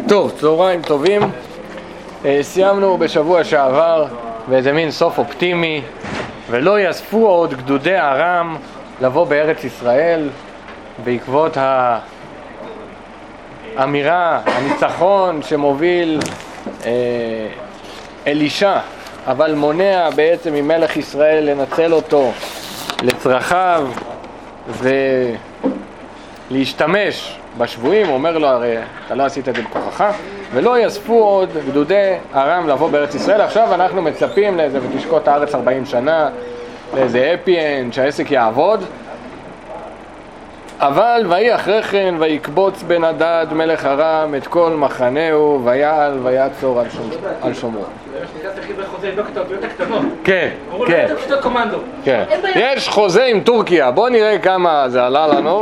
טוב, צהריים טובים. סיימנו בשבוע שעבר באיזה מין סוף אופטימי, ולא יאספו עוד גדודי ארם לבוא בארץ ישראל בעקבות האמירה, הניצחון שמוביל אלישע, אבל מונע בעצם ממלך ישראל לנצל אותו לצרכיו ולהשתמש בשבויים. הוא אומר לו, הרי אתה לא עשית את זה בכוחך, ולא יאספו עוד גדודי ארם לבוא בארץ ישראל. עכשיו אנחנו מצפים לאיזה ותשקוט הארץ 40 שנה, לאיזה אפיין שהעסק יעבוד. אבל ויהי אחרי כן ויקבוץ בן הדד מלך ארם את כל מחנהו ויעל ויעצור על שומרון. כן, כן. כן. יש חוזה עם טורקיה, בואו נראה כמה זה עלה לנו.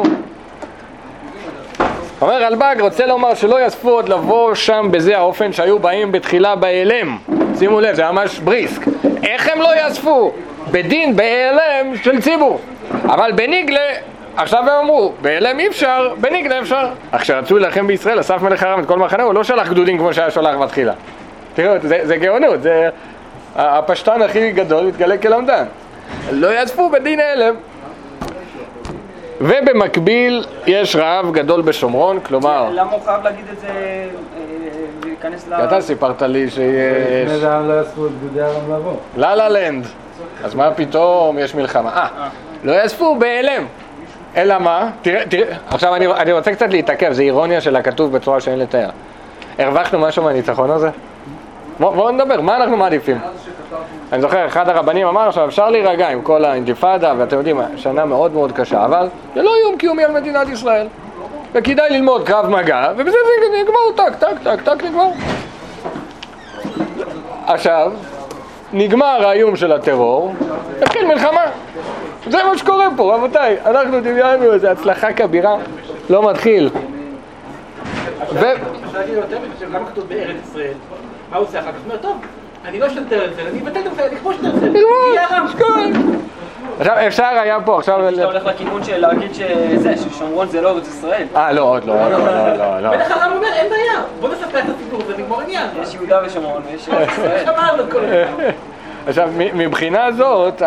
אומר אלבג רוצה לומר שלא יאספו עוד לבוא שם בזה האופן שהיו באים בתחילה באלם. שימו לב, זה ממש בריסק. איך הם לא יאספו? בדין באלם של ציבור, אבל בניגלה עכשיו הם אמרו, באלם אי אפשר, בניגלה אפשר. אך כשרצו להילחם בישראל, אסף מלך ארם את כל מחנה, הוא לא שלח גדודים כמו שהיה שולח בתחילה. תראו, זה גאונות, זה הפשטן הכי גדול, מתגלה כלמדן. לא יאספו בדין האלם. ובמקביל יש רעב גדול בשומרון, כלומר... למה הוא חייב להגיד את זה, להיכנס אתה סיפרת לי שיש... לפני זה לא יאספו את גדודי ארם לבוא. לה לנד. אז מה פתאום יש מלחמה? לא יאספו באלם. אלא מה? תראה, עכשיו אני רוצה קצת להתעכב, זה אירוניה של הכתוב בצורה שאין לתאר. הרווחנו משהו מהניצחון הזה? בואו נדבר, מה אנחנו מעדיפים? אני זוכר, אחד הרבנים אמר עכשיו, אפשר להירגע עם כל האינתיפאדה, ואתם יודעים, שנה מאוד מאוד קשה, אבל זה לא איום קיומי על מדינת ישראל. וכדאי ללמוד קרב מגע, ובזה זה נגמר, טק, נגמר. עכשיו, נגמר האיום של הטרור, התחיל מלחמה. זה מה שקורה פה, רבותיי. אנחנו דמיינו איזו הצלחה כבירה, לא מתחיל. אפשר להגיד יותר מכך, למה כתוב בארץ ישראל? מה הוא עושה אחר כך? הוא אומר, טוב, אני לא שתר את זה, אני אבטל את זה, אני כמו שתר את זה. עכשיו, אפשר היה פה, עכשיו... אתה הולך לכיוון של להגיד ששומרון זה לא ארץ ישראל. לא, עוד לא. מלך ארם אומר, אין בעיה, בוא נספר את הסיפור, זה נגמור עניין. יש יהודה ושומרון ויש ארץ ישראל. שמענו כל זה. עכשיו, מבחינה זאת,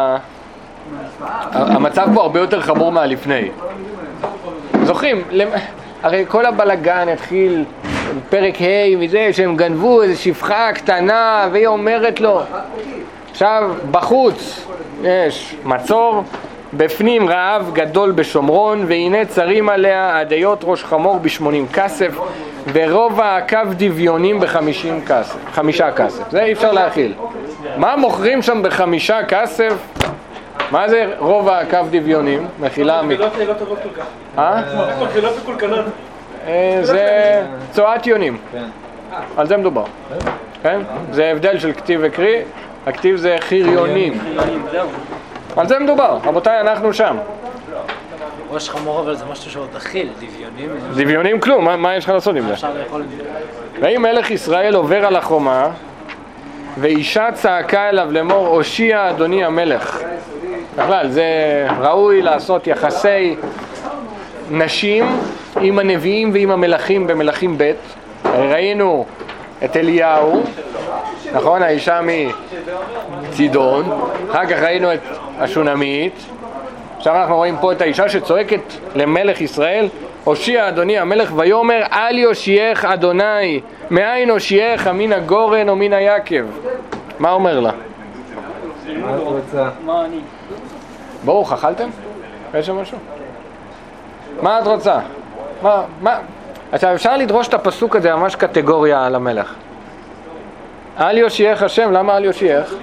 המצב פה הרבה יותר חמור מהלפני. זוכרים, הרי כל הבלגן התחיל בפרק ה' מזה שהם גנבו איזו שפחה קטנה והיא אומרת לו. עכשיו בחוץ יש מצור, בפנים רעב גדול בשומרון, והנה צרים עליה עדיות ראש חמור ב80 כסף, ורובע הקו דביונים ב50 כסף, 5 כסף. זה אי אפשר להכיל. מה מוכרים שם ב5 כסף? מה זה רובע הקו דביונים? מכילה לא טובות כל כך. מקהלות וקולקלות. זה צועת יונים. על זה מדובר. כן? זה הבדל של כתיב וקריא. הכתיב זה חיריונים. על זה מדובר. רבותיי, אנחנו שם. ראש חמור, אבל זה משהו שעוד תכיל, דביונים. דביונים כלום, מה יש לך לעשות עם זה? ואם מלך ישראל עובר על החומה, ואישה צעקה אליו לאמור, הושיע אדוני המלך. בכלל, זה ראוי לעשות יחסי נשים עם הנביאים ועם המלכים במלכים ב'. ראינו את אליהו, נכון? האישה מצידון. אחר כך ראינו את השונמית. עכשיו אנחנו רואים פה את האישה שצועקת למלך ישראל, הושיע אדוני המלך, ויאמר אל יושיעך אדוני, מאין הושיעך, מן הגורן או מן היקב. מה אומר לה? מה את רוצה? מה אני? ברוך, אכלתם? יש שם משהו? מה את רוצה? מה? עכשיו אפשר לדרוש את הפסוק הזה ממש קטגוריה על המלך. אל יושיעך השם, למה אל יושיעך?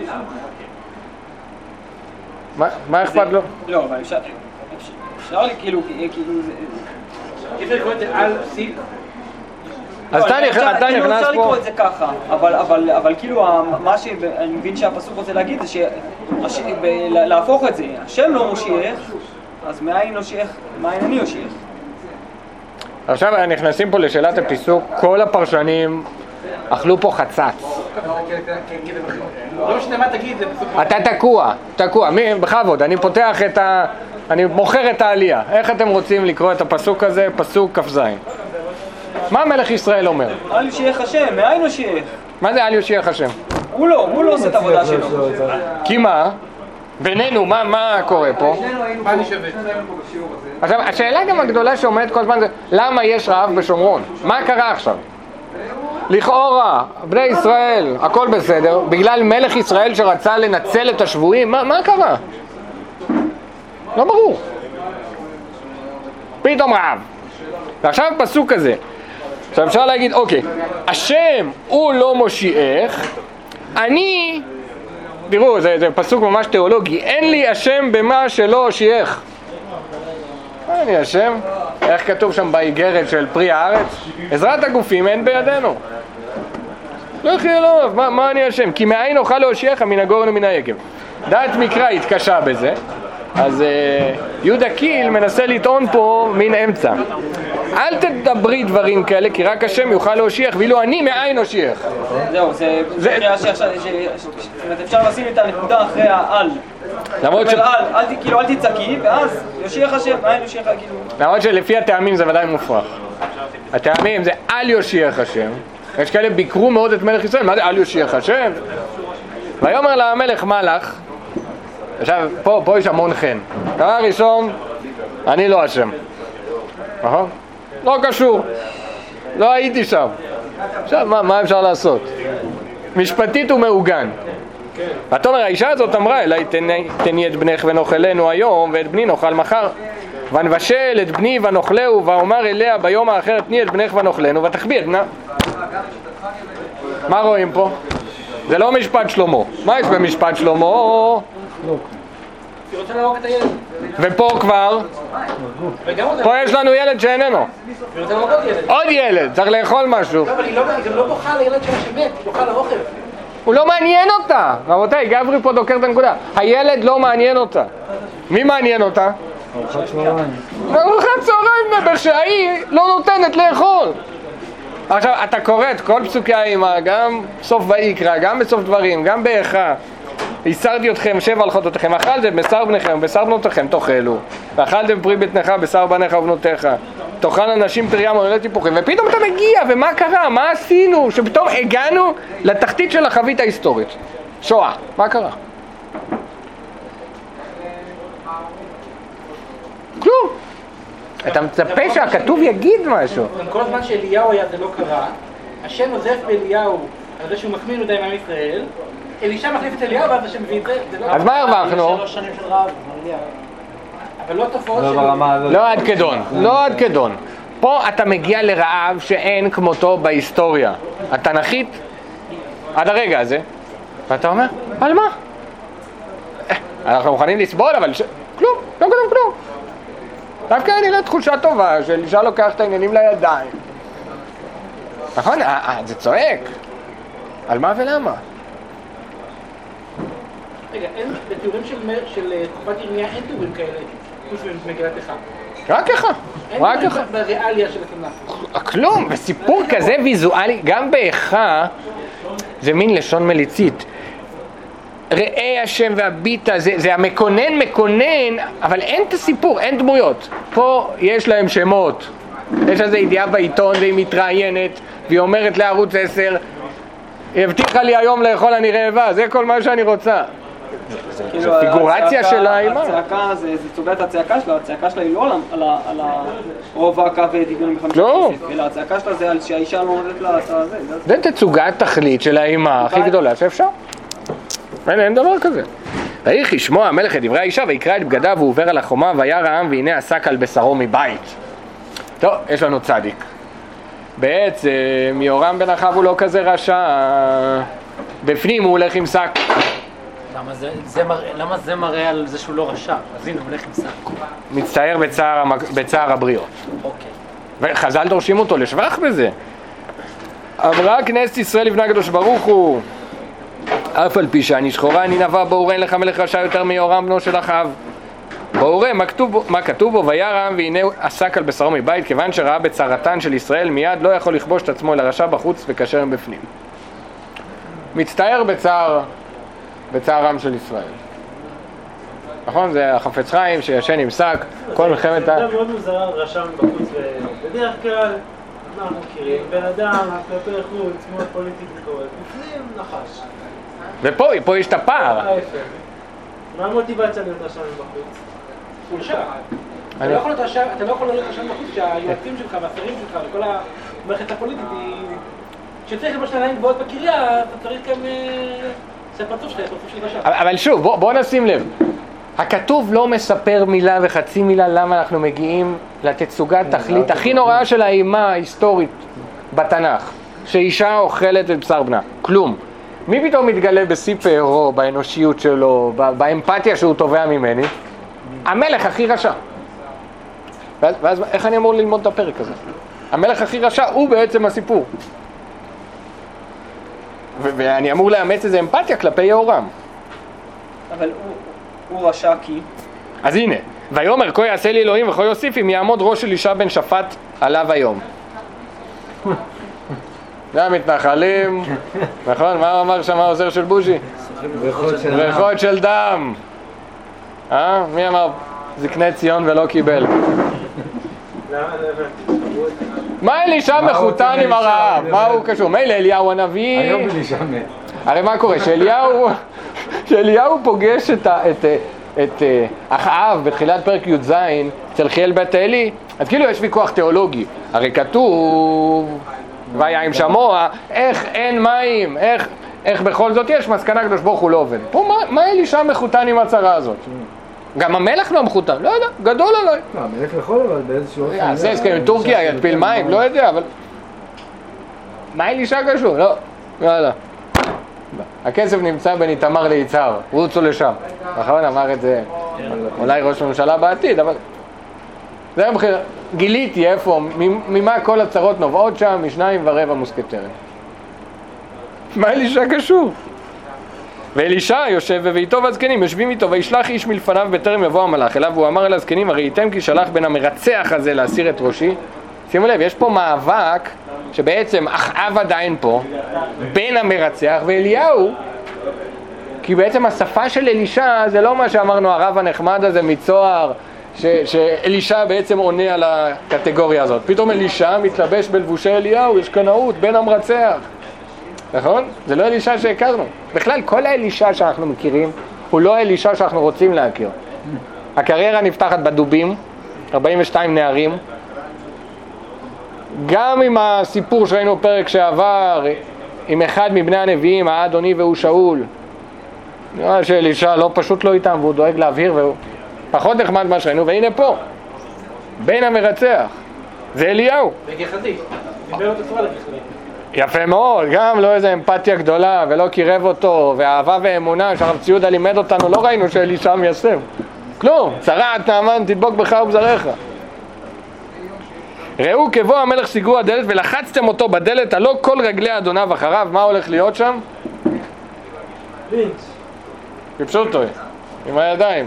מה אכפת לו? לא, אבל אפשר לי כאילו אפשר לקרוא את זה על פסיק? אז אתה נכנס אפשר פה... לקרוא את זה ככה, אבל כאילו מה שאני מבין שהפסוק רוצה להגיד זה להפוך את זה, השם לא מושיעך, אז מאין אני יושיעך? עכשיו נכנסים פה לשאלת הפיסוק, כל הפרשנים אכלו פה חצץ. לא משנה מה תגיד, זה פסוק... אתה תקוע, בכבוד, אני מוכר את העלייה. איך אתם רוצים לקרוא את הפסוק הזה? פסוק כ"ז. מה מלך ישראל אומר? אל יושיעך השם, מאין יושיעך? מה זה אל יושיעך השם? הוא לא עושה את העבודה שלו. כי מה? בינינו, מה קורה פה? מה אני שווה? עכשיו, השאלה גם הגדולה שעומדת כל הזמן זה למה יש רעב בשומרון? מה קרה עכשיו? לכאורה, בני ישראל, הכל בסדר, בגלל מלך ישראל שרצה לנצל את השבויים, מה קרה? לא ברור. פתאום רעב. ועכשיו פסוק כזה. עכשיו אפשר להגיד, אוקיי, השם הוא לא מושיעך, אני, תראו, זה פסוק ממש תיאולוגי, אין לי השם במה שלא הושיעך. אני השם, איך כתוב שם באיגרת של פרי הארץ? עזרת הגופים אין בידינו. לא יחי אלוהיו, מה אני השם? כי מאין אוכל להושיעך מן הגורן ומן היקב. דעת מקרא התקשה בזה, אז יהודה קיל מנסה לטעון פה מן אמצע. אל תדברי דברים כאלה, כי רק השם יוכל להושיעך, ואילו אני מאין הושיעך. זהו, זה קריאה שעכשיו, אפשר לשים את הנקודה אחרי העל. למרות אל תצעקי, ואז יושיעך השם, מאין יושיעך, כאילו. למרות שלפי הטעמים זה ודאי מופרך. הטעמים זה אל יושיעך השם. יש כאלה ביקרו מאוד את מלך ישראל, מה זה אל יושיעך השם? ויאמר לה המלך מלך, עכשיו פה יש המון חן. דבר ראשון, אני לא השם. נכון? לא קשור. לא הייתי שם. עכשיו מה אפשר לעשות? משפטית הוא מעוגן. ואתה אומר, האישה הזאת אמרה אליי, תני את בנך ונאכלנו היום ואת בני נאכל מחר. ונבשל את בני ונאכלהו, ואומר אליה ביום האחר תני את בנך ונאכלנו ותחביא את בנה. מה רואים פה? זה לא משפט שלמה. מה יש במשפט שלמה? היא רוצה להרוג את הילד. ופה כבר, פה יש לנו ילד שאיננו. היא רוצה להרוג עוד ילד. עוד ילד, צריך לאכול משהו. לא, אבל היא גם לא בוכה לילד שלה שמת, היא בוכה לאוכל. הוא לא מעניין אותה. רבותיי, גברי פה דוקר את הנקודה. הילד לא מעניין אותה. מי מעניין אותה? ארוחת צהריים. ארוחת צהריים, שהיא לא נותנת לאכול. עכשיו, אתה קורא את כל פסוקי האימה, גם סוף ויקרא, גם בסוף דברים, גם באיכה. הסרתי אתכם שבע על חטאותיכם, אכלתם בשר בניכם ובשר בנותיכם תאכלו, ואכלתם פרי בטנך בשר בניך ובנותיך, תאכל אנשים פריה מולדת טיפוחים, ופתאום אתה מגיע, ומה קרה? מה עשינו? שפתאום הגענו לתחתית של החבית ההיסטורית. שואה, מה קרה? כלום. אתה מצפה שהכתוב יגיד משהו. כל הזמן שאליהו היה זה לא קרה, השם נוזף באליהו על זה שהוא מחמיר מדי עם ישראל, אלישע מחליף את אליהו ואז השם מביא את זה, אז מה הרווחנו? 3 שנים של רעב, אליהו. אבל לא תופעות לא של... ברמה הזאת. לא עד כדון, לא עד כדון. פה אתה מגיע לרעב שאין כמותו בהיסטוריה התנ"כית עד הרגע הזה, ואתה אומר, על מה? אנחנו מוכנים לסבול, אבל כלום, לא קודם כלום. דווקא אני לה תחושה טובה של אישה לוקח את העניינים לידיים. נכון? זה צועק. על מה ולמה? רגע, אין, בתיאורים של תקופת ירמיה אין תיאורים כאלה, חוץ ממגילת איכה. רק איכה. רק איכה. אין בריאליה של התנ"ך. כלום, וסיפור כזה ויזואלי, גם באיכה, זה מין לשון מליצית. ראה השם והביטה, זה המקונן מקונן, אבל אין את הסיפור, אין דמויות. פה יש להם שמות. יש איזו ידיעה בעיתון והיא מתראיינת, והיא אומרת לערוץ 10, הבטיחה לי היום לאכול אני רעבה, זה כל מה שאני רוצה. זו פיגורציה של האימה. הצעקה, זה צובע את הצעקה שלה, הצעקה שלה היא לא על הרוב הקו דיגונים בחמישה כסף, אלא הצעקה שלה זה על שהאישה לא נותנת לה את זה. זה תצוגת תכלית של האימה הכי גדולה שאפשר. אין דבר כזה. ויהי שמוע המלך את דברי האישה ויקרא את בגדיו והוא עובר על החומה וירא העם והנה עסק על בשרו מבית. טוב, יש לנו צדיק. בעצם יורם בן אחאב הוא לא כזה רשע, בפנים הוא הולך עם שק. למה זה מראה על זה שהוא לא רשע? אז הנה הוא הולך עם שק. מצטער בצער הבריות. אוקיי. וחז"ל דורשים אותו לשבח בזה. אמרה כנסת ישראל לבנה הקדוש ברוך הוא, אף על פי שאני שחורה אני נבע באורה אין לך מלך רשע יותר מיורם בנו של אחאב. באורה מה כתוב בו? וירא העם והנה עסק על בשרו מבית, כיוון שראה בצרתן של ישראל מיד לא יכול לכבוש את עצמו אלא רשע בחוץ וכשר מבפנים. מצטער בצערם של ישראל. נכון? זה החפץ חיים שישן עם שק, כל מלחמת זה מאוד מוזר רשע בחוץ, ובדרך כלל אנחנו מכירים, בן אדם, כלפי חוץ, מאוד פוליטיקלי קורקט, בפנים נחש. ופה יש את הפער. ההפך. מה המוטיבציה להיות רשם מבחוץ? חולשה. אתה לא יכול להיות רשם מבחוץ כשהיועצים שלך והשרים שלך וכל המערכת הפוליטית היא... כשצריך לבוא שניים גבוהות בקריה, אתה צריך גם... שהפרצוף שלך, פרצוף של רשם. אבל שוב, בוא נשים לב. הכתוב לא מספר מילה וחצי מילה למה אנחנו מגיעים לתצוגת תכלית הכי נוראה של האימה ההיסטורית בתנ"ך, שאישה אוכלת את בשר בנה. כלום. מי פתאום מתגלה בשיא פארו, באנושיות שלו, באמפתיה שהוא תובע ממני? המלך הכי רשע. ואז איך אני אמור ללמוד את הפרק הזה? המלך הכי רשע הוא בעצם הסיפור. ואני אמור לאמץ איזה אמפתיה כלפי יהורם. אבל הוא רשע כי... אז הנה, ויאמר כה יעשה לי אלוהים וכה יוסיף אם יעמוד ראש של אישה בן שפט עליו היום. זה המתנחלים, נכון? מה הוא אמר שם העוזר של בוז'י? ריחות של דם. מי אמר זקני ציון ולא קיבל? מה אלישע מחותן עם הרעב? מה הוא קשור? מילא אליהו הנביא... היום אלישע מת. הרי מה קורה? שאליהו פוגש את אחאב בתחילת פרק י"ז אצל חיאל בית אלי, אז כאילו יש ויכוח תיאולוגי. הרי כתוב ויהם שמוע, איך אין מים, איך בכל זאת יש מסקנה הקדוש ברוך הוא לא עובד. פה מה אלישע מחותן עם הצרה הזאת? גם המלך לא מחותן, לא יודע, גדול עליי. לא, המלך יכול אבל באיזשהו... זה הסכם עם טורקיה, יתפיל מים, לא יודע, אבל... מה אלישע קשור? לא, יאללה. הכסף נמצא בין איתמר ליצהר, רוצו לשם. נכון, אמר את זה אולי ראש ממשלה בעתיד, אבל... זה המחיר, גיליתי איפה, ממה כל הצרות נובעות שם, 2.25 מוסקטרים. מה אלישע קשור? ואלישע יושב ואיתו והזקנים יושבים איתו וישלח איש מלפניו בטרם יבוא המלאך אליו והוא אמר אל הזקנים הראיתם כי שלח בין המרצח הזה להסיר את ראשי. שימו לב, יש פה מאבק שבעצם אחאב עדיין פה בין המרצח ואליהו, כי בעצם השפה של אלישע זה לא מה שאמרנו הרב הנחמד הזה מצוהר שאלישע בעצם עונה על הקטגוריה הזאת. פתאום אלישע מתלבש בלבושי אליהו, יש קנאות בין המרצח, נכון? זה לא אלישע שהכרנו. בכלל, כל האלישע שאנחנו מכירים הוא לא אלישע שאנחנו רוצים להכיר. הקריירה נפתחת בדובים, 42 נערים. גם עם הסיפור שראינו פרק שעבר, עם אחד מבני הנביאים, האדוני והוא שאול. נראה שאלישע לא פשוט לא איתם, והוא דואג להבהיר, והוא פחות נחמד מה שראינו, והנה פה, בין המרצח. זה אליהו. וגחזי, דיבר אותו צורה לגחזי. יפה מאוד, גם לא איזה אמפתיה גדולה ולא קירב אותו, ואהבה ואמונה שהרב ציודה לימד אותנו, לא ראינו שאלישע מיישם. כלום, צרעת נאמן תדבוק בך ובזרעך. ראו כבוא המלך סיגרו הדלת ולחצתם אותו בדלת, הלא כל רגלי אדוניו אחריו. מה הולך להיות שם? לינץ'. חיפשו אותו עם הידיים.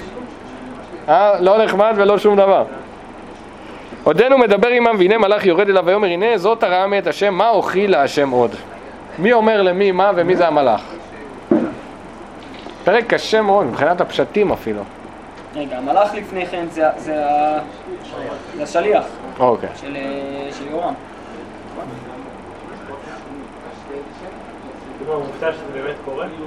לא נחמד ולא שום דבר. עודנו מדבר עמם והנה מלאך יורד אליו ויאמר הנה זאת הרעה מאת השם, מה אוכיל להשם עוד? מי אומר למי מה ומי זה המלאך? פרק קשה מאוד מבחינת הפשטים אפילו. רגע, המלאך לפני כן זה השליח אוקיי. של יורם. הוא מופתע שזה באמת קורה? אני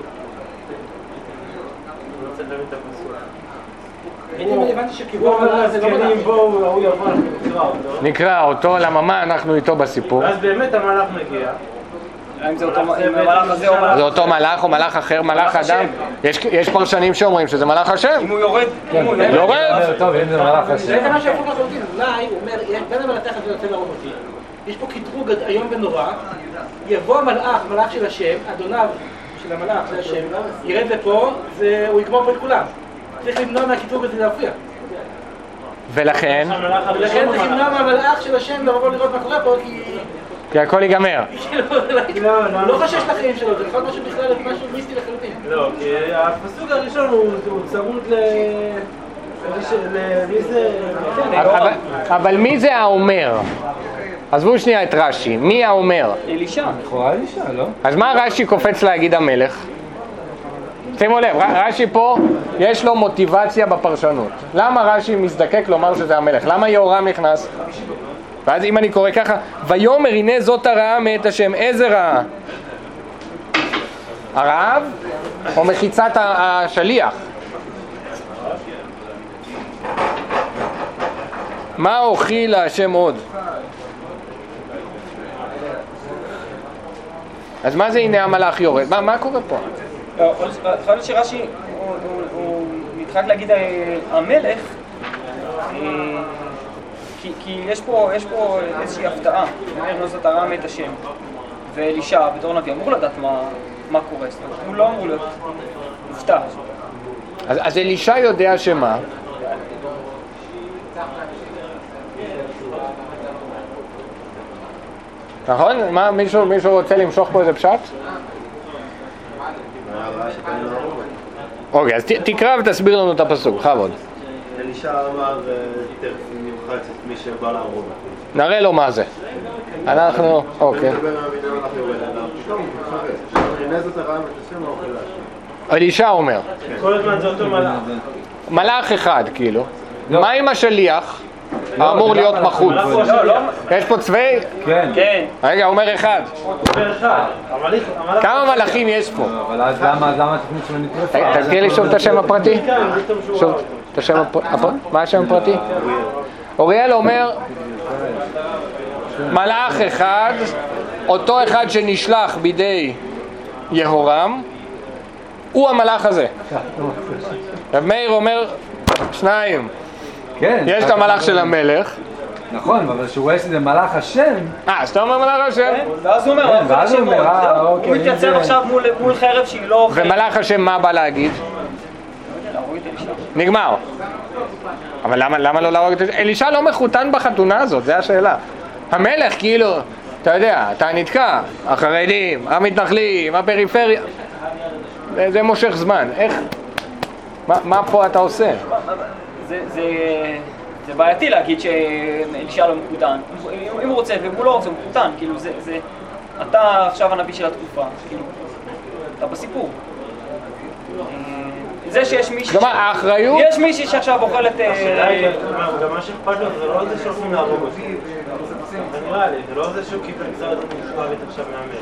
רוצה להבין את הפסוק. אני הבנתי שכיוון המלאך זה לא מלאך. הוא יבוא, נקרא אותו, למה מה אנחנו איתו בסיפור? ואז באמת המלאך מגיע. האם זה אותו מלאך הזה או מלאך? זה אותו מלאך או מלאך אחר, מלאך אדם? יש פרשנים שאומרים שזה מלאך השם. אם הוא יורד, יורד! טוב, אם זה מלאך השם. זה מה שהפוך לחלוטין, אולי הוא אומר, בין המלאך הזה יוצא להרוג אותי, יש פה קטרוג איום ונורא, יבוא המלאך, מלאך של השם, אדוניו של המלאך, זה השם, ירד לפה, הוא יגמור פה את כולם. צריך למנוע מהקטרוג הזה להפריע. ולכן צריך למנוע מהמלאך של השם לבוא לראות מה קורה פה, כי הכל ייגמר. הוא לא חשש לחיים שלו, זה יכול משהו בכלל, משהו מיסטי לחלוטין. לא, כי הפסוק הראשון הוא צמוד למי זה... אבל מי זה האומר? עזבו שנייה את רש"י, מי האומר? אלישע. לכאורה אלישע, לא? אז מה רש"י קופץ להגיד המלך? שימו לב, רש"י פה יש לו מוטיבציה בפרשנות. למה רש"י מזדקק לומר שזה המלך? למה יהורם נכנס? ואז אם אני קורא ככה, ויאמר הנה זאת הרעה מאת השם, איזה רעה? הרעב או מחיצת השליח? מה אוכיל להשם עוד? אז מה זה הנה המלאך יורד? מה קורה פה? יכול להיות שרש"י הוא מתחק להגיד המלך, כי יש פה איזושהי הפתעה. הנה זאת הרעה מאת השם, ואלישע בתור נביא אמור לדעת מה קורה, זאת אומרת, הוא לא אמור להיות מופתע. אז אלישע יודע שמה? נכון? מה, מישהו רוצה למשוך פה איזה פשט? אוקיי, אז תקרא ותסביר לנו את הפסוק, בכבוד. אלישע אמר, תכף נמחץ את מי שבא להרוג. נראה לו מה זה. אנחנו, אוקיי. אלישע אומר. כל הזמן זה אותו מלאך. מלאך אחד, כאילו. מה עם השליח? האמור להיות מחוץ. יש פה צבאי? כן. רגע, אומר אחד. כמה מלאכים יש פה? אבל אז למה התוכנית שלו נטרפה? תזכיר לי שוב את השם הפרטי? שוב, את השם הפרטי? מה השם הפרטי? אוריאל אומר, מלאך אחד, אותו אחד שנשלח בידי יהורם, הוא המלאך הזה. רב מאיר אומר, שניים. יש את המלאך של המלך. נכון, אבל שהוא רואה שזה מלאך השם. אז אתה אומר מלאך השם? ואז הוא אומר, הוא מתייצב עכשיו מול חרב שהיא לא... ומלאך השם מה בא להגיד? נגמר. אבל למה לא להרוג את אלישע? אלישע לא מחותן בחתונה הזאת, זה השאלה. המלך כאילו, אתה יודע, אתה נתקע, החרדים, המתנחלים, הפריפריה, זה מושך זמן. איך? מה פה אתה עושה? זה בעייתי להגיד שאלישע לא מחותן. אם הוא רוצה והוא לא רוצה, הוא מחותן. כאילו אתה עכשיו הנביא של התקופה, כאילו, אתה בסיפור. זה שיש מישהי... כלומר, האחריות... יש מישהי שעכשיו אוכלת... גם מה שאכפת לו זה לא זה שהולכים להרוג אותי. זה נראה לי, זה לא זה שהוא קיבל קצת מושפעת עכשיו מהמלך.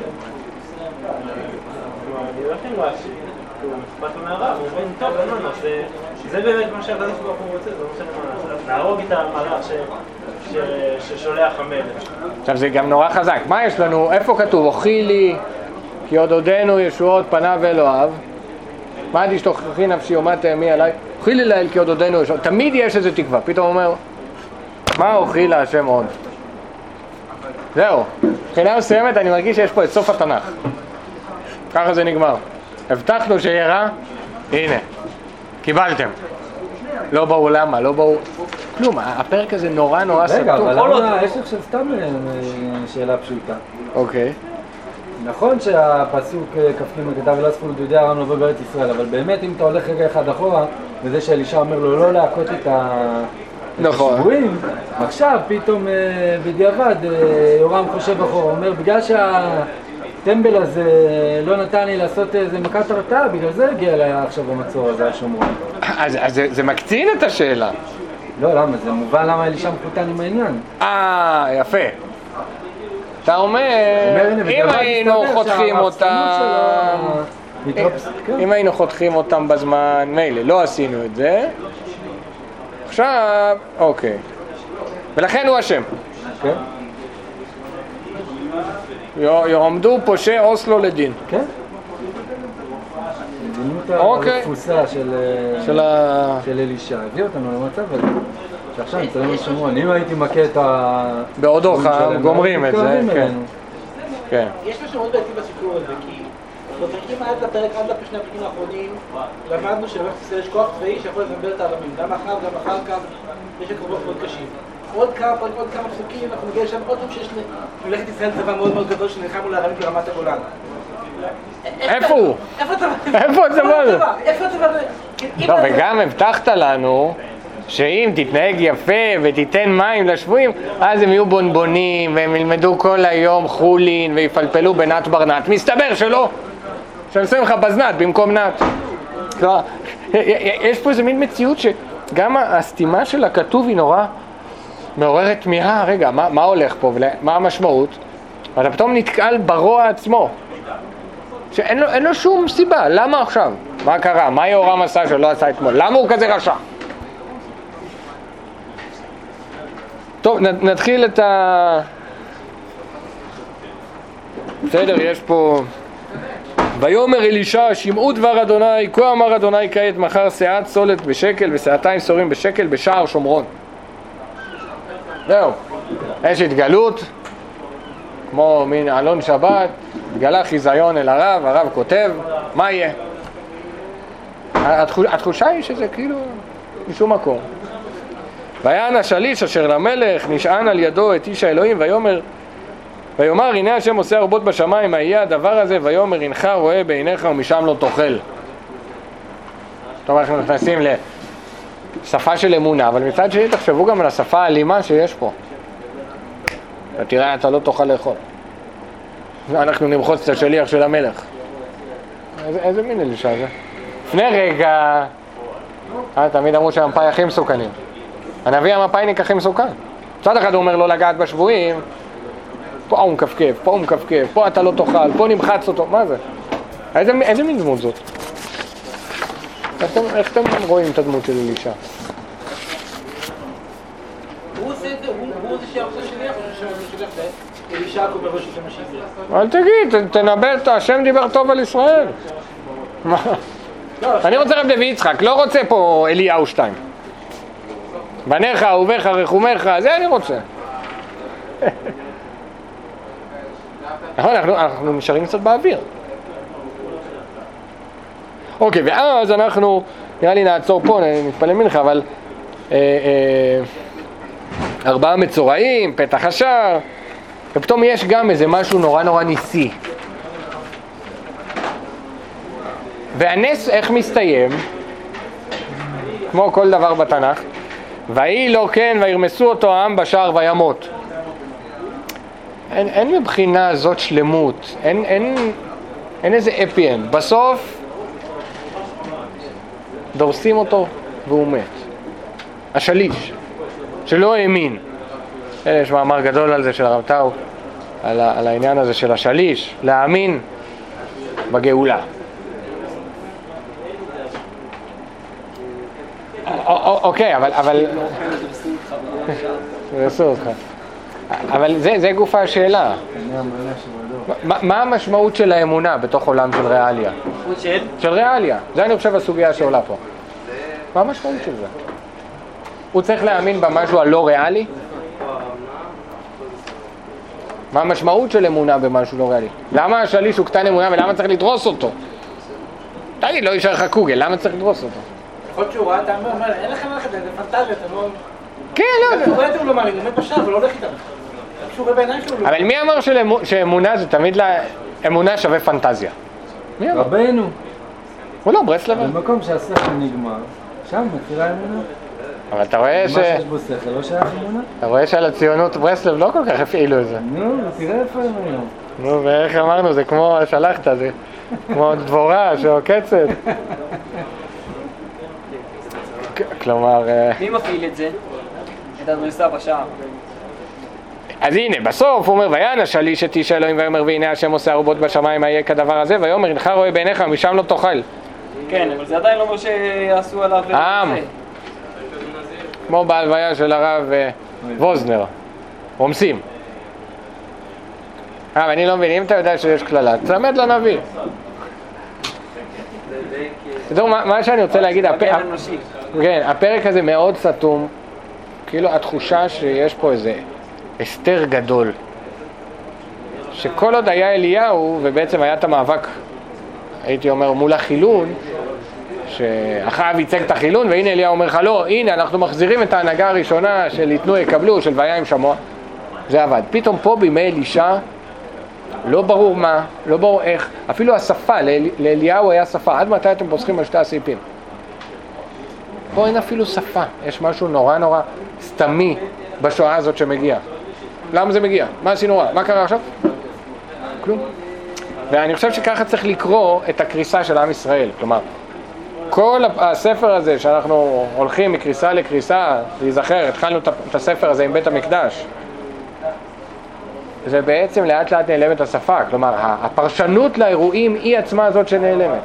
אני לא חושב רש"י, הוא אכפת לו מהרב, הוא אומר, טוב, אין לנו, זה באמת מה שהקדוש ברוך הוא רוצה, זה לא משנה מה לעשות, להרוג את המלאך ששולח המלך. עכשיו זה גם נורא חזק, מה יש לנו, איפה כתוב, אוכילי כי עוד עודנו ישועות פניו אלוהיו, מה תשתוכחי נפשי ומה תאמי עליי, אוכילי לאל כי עוד עודנו ישועות, תמיד יש איזה תקווה, פתאום אומר, מה אוכיל להשם עוד? זהו, מבחינה מסוימת אני מרגיש שיש פה את סוף התנ"ך, ככה זה נגמר, הבטחנו שיהיה רע, הנה, קיבלתם. לא ברור למה, לא ברור כלום, הפרק הזה נורא סתום. רגע, אבל למה, יש עכשיו סתם שאלה פשוטה. אוקיי. נכון שהפסוק כפנים וכתב ולא אספו לדודי ארם לבוא בארץ ישראל, אבל באמת אם אתה הולך רגע אחד אחורה, וזה שאלישע אומר לו לא להכות את השבויים, עכשיו פתאום בדיעבד יורם חושב אחורה, אומר בגלל הטמבל הזה לא נתן לי לעשות איזה מכת הרתעה, בגלל זה הגיע אליי עכשיו במצור הזה השומרון. אז זה מקצין את השאלה. לא, למה? זה מובן למה אלישע מחותן עם העניין. יפה. אתה אומר, אם היינו חותכים אותם, אם היינו חותכים אותם בזמן, מילא, לא עשינו את זה. עכשיו, אוקיי. ולכן הוא אשם. כן. יעמדו פושעי אוסלו לדין. כן. מדיניות התפוסה של אלישע הביא אותנו למצב הזה. שעכשיו נצטרם לשומרון, אם הייתי מכה את בעוד אורחם, גומרים את זה, כן. יש משהו מאוד בעייתי בסיפור הזה, כי בפרקים עד לפני הפרקים האחרונים למדנו שלמלך ישראל יש כוח צבאי שיכול לבלבל את הערבים, גם אחר כך יש הקרבות מאוד קשים. עוד כמה פסוקים, אנחנו נגיע לשם עוד פעם שיש לממלכת ישראל צבא מאוד מאוד גדול שנלחם מול הערבים ברמת הגולן. איפה הוא? איפה הצבא הזה? לא, וגם הבטחת לנו שאם תתנהג יפה ותיתן מים לשבויים, אז הם יהיו בונבונים והם ילמדו כל היום חולין ויפלפלו בנת ברנת. מסתבר שלא, שאני שמים לך בזנת במקום נת. כלומר, יש פה איזה מין מציאות שגם הסתימה של הכתוב היא נורא מעוררת תמיהה, רגע, מה הולך פה, מה המשמעות? ואתה פתאום נתקל ברוע עצמו, שאין לו שום סיבה, למה עכשיו? מה קרה? מה יהורם עשה שלא עשה אתמול? למה הוא כזה רשע? טוב, נתחיל את בסדר, יש פה ויאמר אלישע שמעו דבר אדוני כה אמר אדוני כעת מחר שאת סולת בשקל ושעתיים סורים בשקל בשער שומרון. זהו, יש התגלות כמו מין אלון שבת, התגלה חיזיון אל הרב, הרב כותב מה יהיה. התחושה היא שזה כאילו משום מקום. ויען השליש אשר למלך נשען על ידו את איש האלוהים ויאמר הנה השם עושה רבות בשמיים מה יהיה הדבר הזה ויאמר הנך רואה בעיניך ומשם לא תאכל. טוב, אנחנו נכנסים לשפה של אמונה, אבל מצד שני תחשבו גם על השפה האלימה שיש פה. ותראה אתה לא תוכל לאכול. אנחנו נמחוץ את השליח של המלך. איזה מין אלישע זה? לפני רגע תמיד אמרו שהמפאי הכי מסוכנים. הנביא המפאיניק הכי מסוכן. מצד אחד הוא אומר לא לגעת בשבויים, פה הוא מקפקף, פה הוא מקפקף, פה אתה לא תאכל, פה נמחץ אותו, מה זה? איזה מין דמות זאת? איך אתם רואים את הדמות של אלישע? הוא עושה את זה, הוא זה שעושה שליח, או ששליח אלישע קורא ראש השם השיבר? אל תגיד, תנבא, השם דיבר טוב על ישראל. אני רוצה רב לוי יצחק, לא רוצה פה אליהו 2. בניך, אהוביך, רחומך, זה אני רוצה. נכון, אנחנו נשארים קצת באוויר. אוקיי, ואז אנחנו, נראה לי נעצור פה, נתפלל מנחה, אבל 4 מצורעים, פתח השער, ופתאום יש גם איזה משהו נורא ניסי. והנס איך מסתיים? כמו כל דבר בתנ"ך, ויהי לו כן וירמסו אותו העם בשער וימות. אין מבחינה הזאת שלמות, אין איזה אפיין. בסוף דורסים אותו והוא מת. השליש שלא האמין. יש מאמר גדול על זה של הרב טאו, על העניין הזה של השליש, להאמין בגאולה. אוקיי, אבל אבל זה גוף השאלה. מה המשמעות של האמונה בתוך עולם של ריאליה? של ריאליה. זה אני חושב הסוגיה שעולה פה. מה המשמעות של זה? הוא צריך להאמין במשהו הלא ריאלי? מה המשמעות של אמונה במשהו לא ריאלי? למה השליש הוא קטן אמונה ולמה צריך לדרוס אותו? תגיד, לא יישאר לך קוגל, למה צריך לדרוס אותו? יכול להיות שהוא ראה את העם ואומר, אין לכם ללכת, זה פנטזיה, אתה לא... כן, לא. הוא רואה את הוא לא מאמין, הוא עומד בשער ולא הולך איתם. שהוא רואה בעיניים שלו. אבל מי אמר שאמונה זה תמיד אמונה שווה פנטזיה? מי אמר? רבנו. הוא לא, ברסלב. במקום שהשכל נגמר, שם מתחילה אמונה. אבל אתה רואה מה שיש בו שכל, לא שייך אמונה? אתה רואה שעל הציונות ברסלב לא כל כך הפעילו את זה. נו, תראה איפה הם היום. נו, ואיך אמרנו, זה כמו שלחת, זה כמו דבורה שעוקצת. כלומר... מי מפעיל את זה? את הדריסה בשער. אז הנה, בסוף הוא אומר, ויען השליש את איש האלוהים ויאמר והנה השם עושה ארובות בשמיים מה יהיה כדבר הזה ויאמר הנך רואה בעיניך ומשם לא תאכל. כן, אבל זה עדיין לא אומר שיעשו עליו... כמו בהלוויה של הרב ווזנר, רומסים. ואני לא מבין, אם אתה יודע שיש כללה, תלמד לנביא. מה שאני רוצה להגיד, הפרק הזה מאוד סתום, כאילו התחושה שיש פה איזה הסתר גדול, שכל עוד היה אליהו, ובעצם היה את המאבק, הייתי אומר, מול החילון, שאחאב ייצג את החילון, והנה אליהו אומר לך, לא, הנה אנחנו מחזירים את ההנהגה הראשונה של יתנו יקבלו, של והיה עם שמוע, זה עבד. פתאום פה בימי אלישע, לא ברור מה, לא ברור איך, אפילו השפה, לאליהו היה שפה, עד מתי אתם פוסחים על שתי הסעיפים? פה אין אפילו שפה, יש משהו נורא סתמי בשואה הזאת שמגיע. למה זה מגיע? מה עשינו רע? מה קרה עכשיו? כלום. ואני חושב שככה צריך לקרוא את הקריסה של עם ישראל, כלומר, כל הספר הזה שאנחנו הולכים מקריסה לקריסה, להיזכר, התחלנו את הספר הזה עם בית המקדש, זה בעצם לאט לאט נעלמת השפה, כלומר הפרשנות לאירועים היא עצמה הזאת שנעלמת.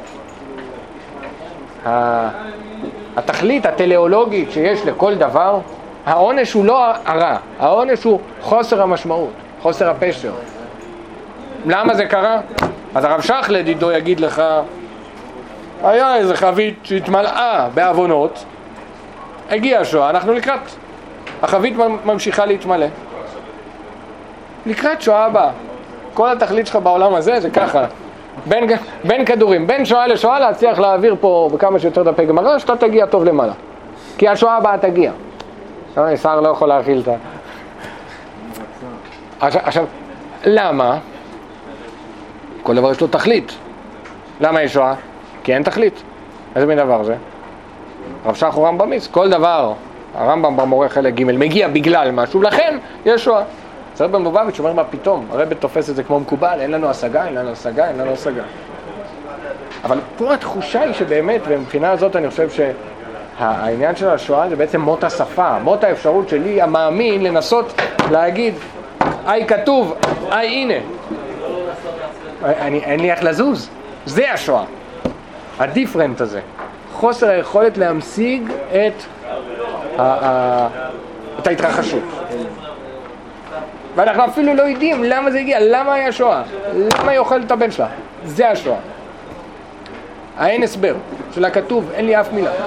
התכלית הטליאולוגית שיש לכל דבר, העונש הוא לא הרע, העונש הוא חוסר המשמעות, חוסר הפשר. למה זה קרה? אז הרב שחלד עידו יגיד לך, היה איזה חבית שהתמלאה בעוונות, הגיעה השואה, אנחנו לקראת, החבית ממשיכה להתמלא. לקראת שואה הבאה. כל התכלית שלך בעולם הזה זה ככה, בין כדורים, בין שואה לשואה להצליח להעביר פה בכמה שיותר דפי גמרא, שאתה תגיע טוב למעלה. כי השואה הבאה תגיע. שר לא יכול להכיל את ה... עכשיו, למה? כל דבר יש לו תכלית. למה יש שואה? כי אין תכלית. איזה מין דבר זה? רב שח הוא רמב"מיסט, כל דבר, הרמב"ם במורה חלק ג' מגיע בגלל משהו, לכן יש שואה. זה רב מלובביץ' אומר מה פתאום, הרב תופס את זה כמו מקובל, אין לנו השגה, אין לנו השגה, אין לנו השגה. אבל פה התחושה היא שבאמת, ומבחינה הזאת אני חושב שהעניין של השואה זה בעצם מות השפה, מות האפשרות שלי המאמין לנסות להגיד, היי כתוב, היי הנה. אין לי איך לזוז, זה השואה. הדיפרנט הזה, חוסר היכולת להמשיג את ההתרחשות. ואנחנו אפילו לא יודעים למה זה הגיע, למה היה שואה, למה היא אוכלת את הבן שלה. זה השואה. האין הסבר של הכתוב, אין לי אף מילה.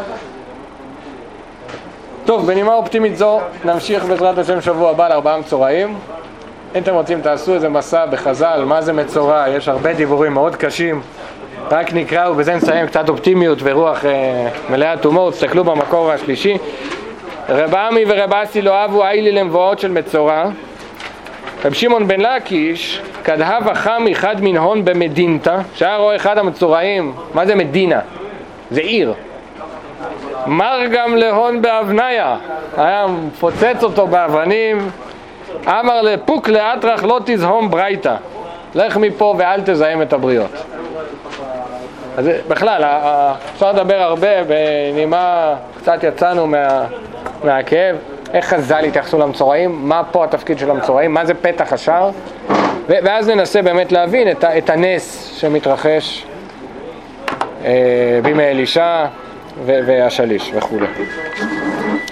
טוב, בנימה אופטימית זו נמשיך בעזרת השם שבוע הבא ל4 מצורעים. אם אתם רוצים תעשו איזה מסע בחז"ל, מה זה מצורע, יש הרבה דיבורים מאוד קשים, רק נקרא ובזה נסיים קצת אופטימיות ורוח מלאת הומור. תסתכלו במקור השלישי. רב עמי ורב אסי לא אהבו איילי למבואות של מצורע. רב שמעון בן לקיש כדהב החם אחד מן הון במדינתא, שהיה רואה אחד המצורעים, מה זה מדינה? זה עיר. מר גם להון באבניה, היה מפוצץ אותו באבנים. אמר לפוק לאטרח לא תזהום ברייתא, לך מפה ואל תזהם את הבריות. אז בכלל אפשר לדבר הרבה, בנימה קצת יצאנו מהכאב, איך חז"ל התייחסו למצורעים, מה פה התפקיד של המצורעים, מה זה פתח השער, ואז ננסה באמת להבין את הנס שמתרחש בימי אלישע והשליש וכו'.